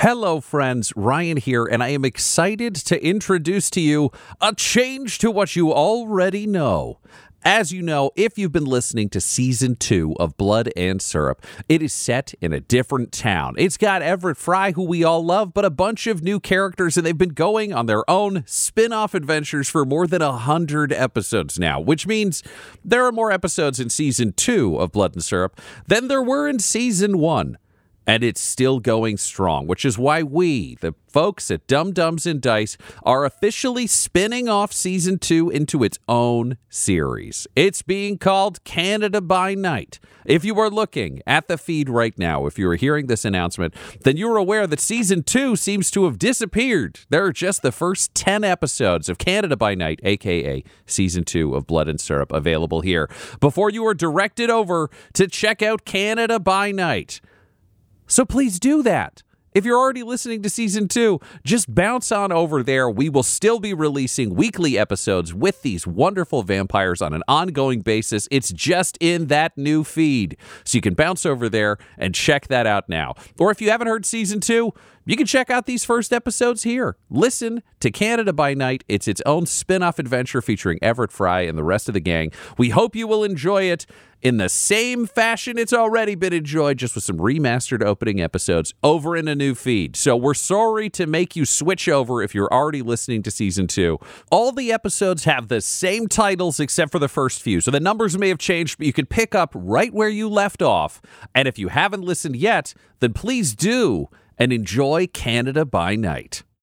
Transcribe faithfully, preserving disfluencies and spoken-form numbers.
Hello, friends. Ryan here, and I am excited to introduce to you a change to what you already know. As you know, if you've been listening to season two of Blood and Syrup, it is set in a different town. It's got Everett Fry, who we all love, but a bunch of new characters, and they've been going on their own spin-off adventures for more than one hundred episodes now, which means there are more episodes in season two of Blood and Syrup than there were in season one. And it's still going strong, which is why we, the folks at Dum Dums and Dice, are officially spinning off season two into its own series. It's being called Canada by Night. If you are looking at the feed right now, if you are hearing this announcement, then you're aware that season two seems to have disappeared. There are just the first ten episodes of Canada by Night, aka season two of Blood and Syrup, available here before you are directed over to check out Canada by Night. So please do that. If you're already listening to season two, just bounce on over there. We will still be releasing weekly episodes with these wonderful vampires on an ongoing basis. It's just in that new feed. So you can bounce over there and check that out now. Or if you haven't heard season two, you can check out these first episodes here. Listen to Canada by Night. It's its own spin-off adventure featuring Everett Fry and the rest of the gang. We hope you will enjoy it in the same fashion it's already been enjoyed, just with some remastered opening episodes over in a new feed. So we're sorry to make you switch over if you're already listening to season two. All the episodes have the same titles except for the first few, so the numbers may have changed, but you can pick up right where you left off. And if you haven't listened yet, then please do and enjoy Canada by Night.